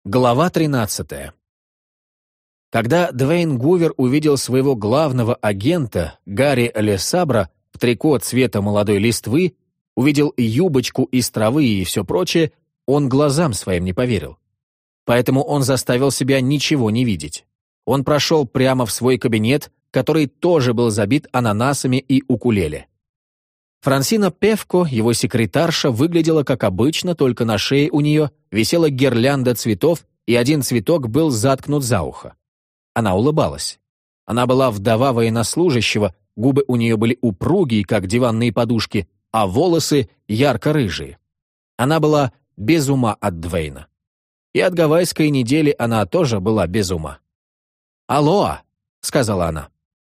Глава 13. Когда Дуэйн Гувер увидел своего главного агента, Гарри Лесабра, в трико цвета молодой листвы, увидел юбочку из травы и все прочее, он глазам своим не поверил. Поэтому он заставил себя ничего не видеть. Он прошел прямо в свой кабинет, который тоже был забит ананасами и укулеле. Франсина Певко, его секретарша, выглядела как обычно, только на шее у нее висела гирлянда цветов, и один цветок был заткнут за ухо. Она улыбалась. Она была вдова военнослужащего, губы у нее были упругие, как диванные подушки, а волосы ярко-рыжие. Она была без ума от Дуэйна. И от гавайской недели она тоже была без ума. «Алоа», — сказала она.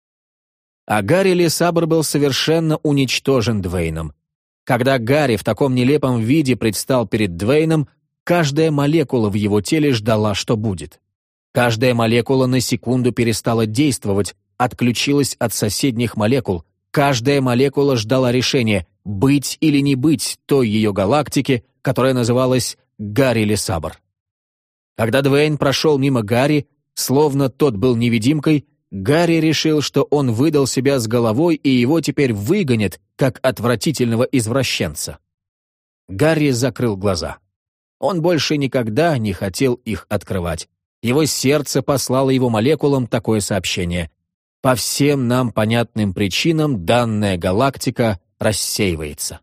А Гарри Лесабр был совершенно уничтожен Дуэйном. Когда Гарри в таком нелепом виде предстал перед Дуэйном, каждая молекула в его теле ждала, что будет. Каждая молекула на секунду перестала действовать, отключилась от соседних молекул. Каждая молекула ждала решения, быть или не быть той ее галактики, которая называлась Гарри Лесабр. Когда Дуэйн прошел мимо Гарри, словно тот был невидимкой, Гарри решил, что он выдал себя с головой и его теперь выгонят, как отвратительного извращенца. Гарри закрыл глаза. Он больше никогда не хотел их открывать. Его сердце послало его молекулам такое сообщение. По всем нам понятным причинам данная галактика рассеивается.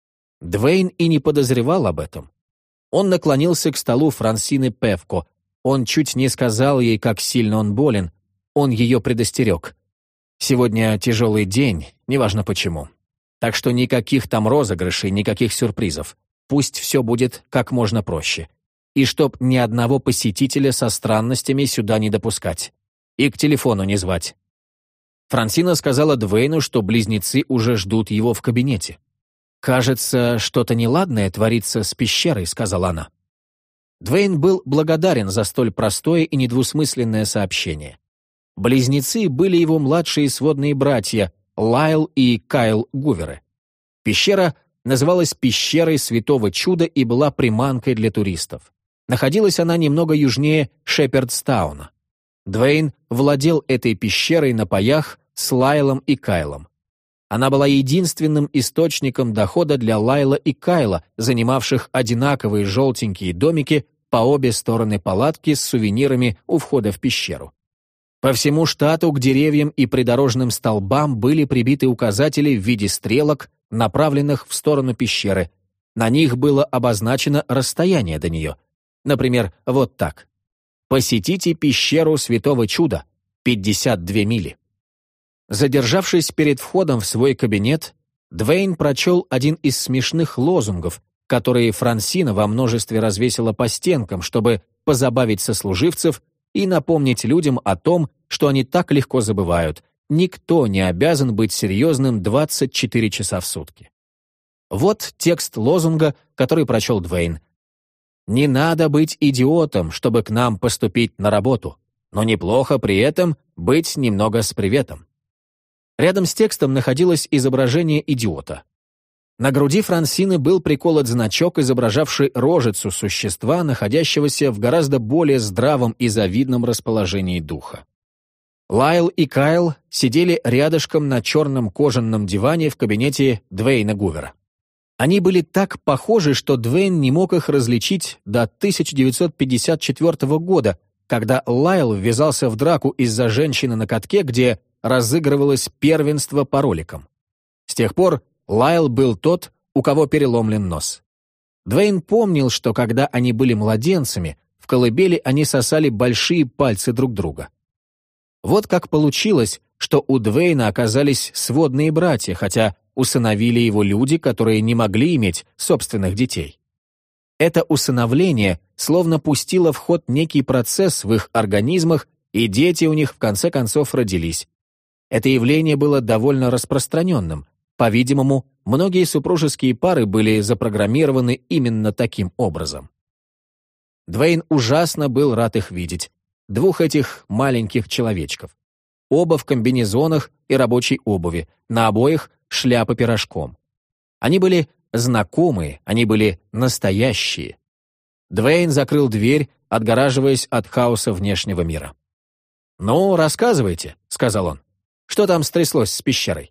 Дуэйн и не подозревал об этом. Он наклонился к столу Франсины Певко. Он чуть не сказал ей, как сильно он болен. Он ее предостерег. Сегодня тяжелый день, неважно почему. Так что никаких там розыгрышей, никаких сюрпризов. Пусть все будет как можно проще. И чтоб ни одного посетителя со странностями сюда не допускать. И к телефону не звать. Франсина сказала Дуэйну, что близнецы уже ждут его в кабинете. «Кажется, что-то неладное творится с пещерой», — сказала она. Дуэйн был благодарен за столь простое и недвусмысленное сообщение. Близнецы были его младшие сводные братья Лайл и Кайл Гуверы. Пещера называлась Пещерой Святого Чуда и была приманкой для туристов. Находилась она немного южнее Шепердстауна. Дуэйн владел этой пещерой на паях с Лайлом и Кайлом. Она была единственным источником дохода для Лайла и Кайла, занимавших одинаковые желтенькие домики по обе стороны палатки с сувенирами у входа в пещеру. По всему штату к деревьям и придорожным столбам были прибиты указатели в виде стрелок, направленных в сторону пещеры. На них было обозначено расстояние до нее. Например, вот так. «Посетите пещеру Святого Чуда. 52 мили». Задержавшись перед входом в свой кабинет, Дуэйн прочел один из смешных лозунгов, которые Франсина во множестве развесила по стенкам, чтобы позабавить сослуживцев и напомнить людям о том, что они так легко забывают. Никто не обязан быть серьезным 24 часа в сутки. Вот текст лозунга, который прочел Дуэйн. «Не надо быть идиотом, чтобы к нам поступить на работу, но неплохо при этом быть немного с приветом». Рядом с текстом находилось изображение идиота. На груди Франсины был приколот значок, изображавший рожицу существа, находящегося в гораздо более здравом и завидном расположении духа. Лайл и Кайл сидели рядышком на черном кожаном диване в кабинете Дуэйна Гувера. Они были так похожи, что Дуэйн не мог их различить до 1954 года, когда Лайл ввязался в драку из-за женщины на катке, где разыгрывалось первенство по роликам. С тех пор Лайл был тот, у кого переломлен нос. Дуэйн помнил, что когда они были младенцами, в колыбели они сосали большие пальцы друг друга. Вот как получилось, что у Дуэйна оказались сводные братья, хотя усыновили его люди, которые не могли иметь собственных детей. Это усыновление словно пустило в ход некий процесс в их организмах, и дети у них в конце концов родились. Это явление было довольно распространенным. По-видимому, многие супружеские пары были запрограммированы именно таким образом. Дуэйн ужасно был рад их видеть. Двух этих маленьких человечков. Оба в комбинезонах и рабочей обуви, на обоих шляпа пирожком. Они были знакомые, они были настоящие. Двейн закрыл дверь, отгораживаясь от хаоса внешнего мира. «Ну, рассказывайте», — сказал он. «Что там стряслось с пещерой?»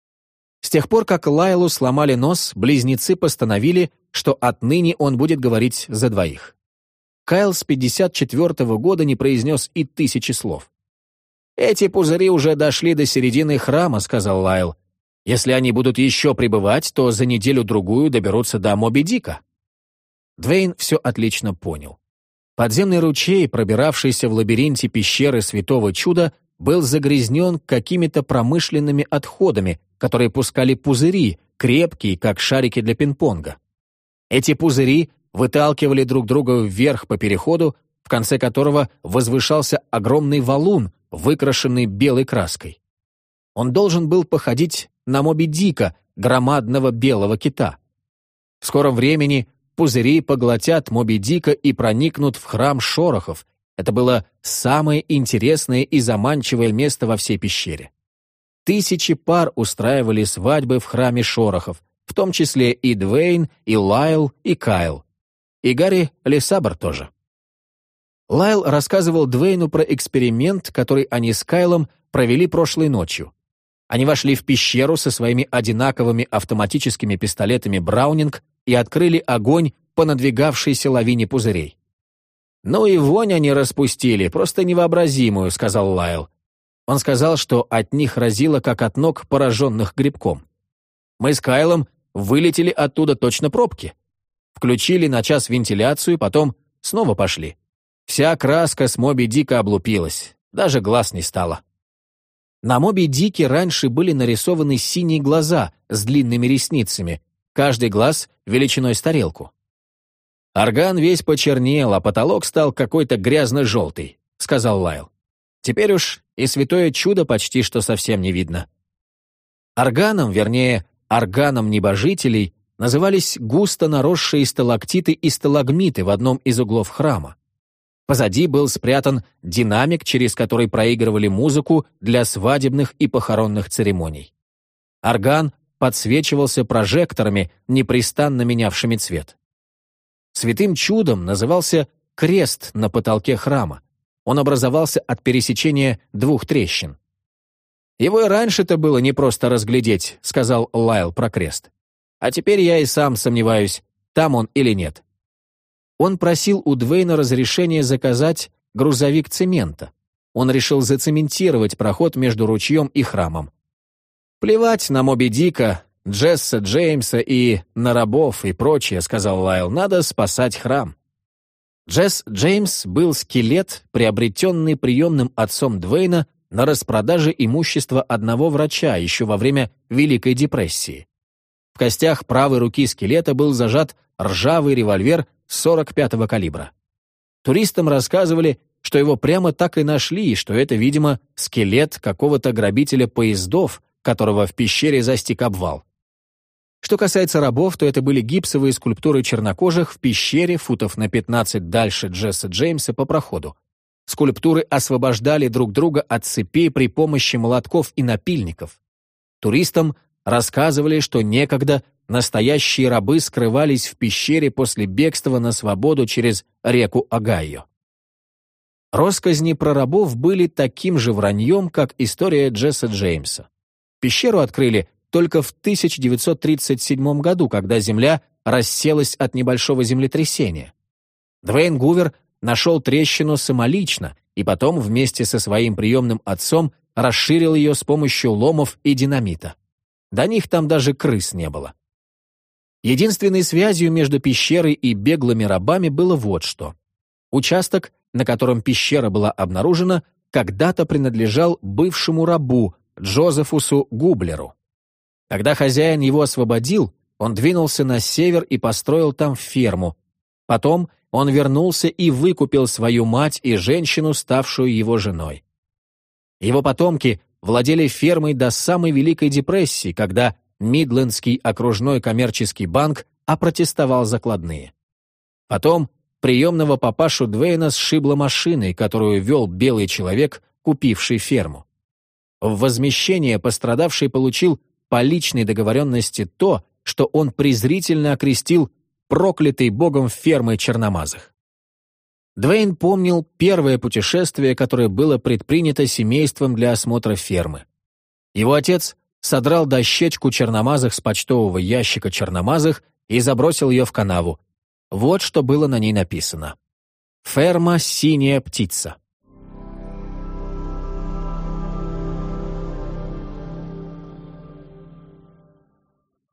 С тех пор, как Лайлу сломали нос, близнецы постановили, что отныне он будет говорить за двоих. Кайл с 54-го года не произнес и 1000 слов. «Эти пузыри уже дошли до середины храма», — сказал Лайл. «Если они будут еще пребывать, то за неделю-другую доберутся до Моби Дика». Двейн все отлично понял. Подземный ручей, пробиравшийся в лабиринте пещеры Святого Чуда, был загрязнен какими-то промышленными отходами, которые пускали пузыри, крепкие, как шарики для пинг-понга. Эти пузыри выталкивали друг друга вверх по переходу, в конце которого возвышался огромный валун, выкрашенный белой краской. Он должен был походить на Моби Дика, громадного белого кита. В скором времени пузыри поглотят Моби Дика и проникнут в храм Шорохов. Это было самое интересное и заманчивое место во всей пещере. 1000 пар устраивали свадьбы в храме Шорохов, в том числе и Двейн, и Лайл, и Кайл. И Гарри Лесабр тоже. Лайл рассказывал Двейну про эксперимент, который они с Кайлом провели прошлой ночью. Они вошли в пещеру со своими одинаковыми автоматическими пистолетами «Браунинг» и открыли огонь по надвигавшейся лавине пузырей. «Ну и вонь они распустили, просто невообразимую», — сказал Лайл. Он сказал, что от них разило, как от ног, пораженных грибком. «Мы с Кайлом вылетели оттуда точно пробки. Включили на час вентиляцию, потом снова пошли. Вся краска с Моби Дика облупилась, даже глаз не стало». На Моби Дике раньше были нарисованы синие глаза с длинными ресницами, каждый глаз величиной с тарелку. «Орган весь почернел, а потолок стал какой-то грязно-желтый», — сказал Лайл. «Теперь уж и Святое Чудо почти что совсем не видно». Органом, вернее, органом небожителей, назывались густо наросшие сталактиты и сталагмиты в одном из углов храма. Позади был спрятан динамик, через который проигрывали музыку для свадебных и похоронных церемоний. Орган подсвечивался прожекторами, непрестанно менявшими цвет. Святым чудом назывался крест на потолке храма. Он образовался от пересечения 2 трещин. «Его и раньше-то было не просто разглядеть», — сказал Лайл про крест. «А теперь я и сам сомневаюсь, там он или нет». Он просил у Двейна разрешения заказать грузовик цемента. Он решил зацементировать проход между ручьем и храмом. «Плевать на Моби Дика, Джесса Джеймса и на рабов и прочее», — сказал Лайл, — «надо спасать храм». Джесс Джеймс был скелет, приобретенный приемным отцом Двейна на распродаже имущества одного врача еще во время Великой депрессии. В костях правой руки скелета был зажат ржавый револьвер 45-го калибра. Туристам рассказывали, что его прямо так и нашли, и что это, видимо, скелет какого-то грабителя поездов, которого в пещере застиг обвал. Что касается рабов, то это были гипсовые скульптуры чернокожих в пещере футов на 15 дальше Джесса Джеймса по проходу. Скульптуры освобождали друг друга от цепей при помощи молотков и напильников. Туристам рассказывали, что некогда настоящие рабы скрывались в пещере после бегства на свободу через реку Огайо. Россказни про рабов были таким же враньем, как история Джесса Джеймса. Пещеру открыли только в 1937 году, когда земля расселась от небольшого землетрясения. Двейн Гувер нашел трещину самолично и потом вместе со своим приемным отцом расширил ее с помощью ломов и динамита. До них там даже крыс не было. Единственной связью между пещерой и беглыми рабами было вот что. Участок, на котором пещера была обнаружена, когда-то принадлежал бывшему рабу Джозефусу Гублеру. Когда хозяин его освободил, он двинулся на север и построил там ферму. Потом он вернулся и выкупил свою мать и женщину, ставшую его женой. Его потомки владели фермой до самой Великой депрессии, когда Мидлендский окружной коммерческий банк опротестовал закладные. Потом приемного папашу Двейна сшибла машиной, которую вел белый человек, купивший ферму. В возмещение пострадавший получил по личной договоренности то, что он презрительно окрестил проклятой богом фермой черномазых. Двейн помнил первое путешествие, которое было предпринято семейством для осмотра фермы. Его отец содрал дощечку черномазых с почтового ящика черномазых и забросил ее в канаву. Вот что было на ней написано. «Ферма «Синяя птица».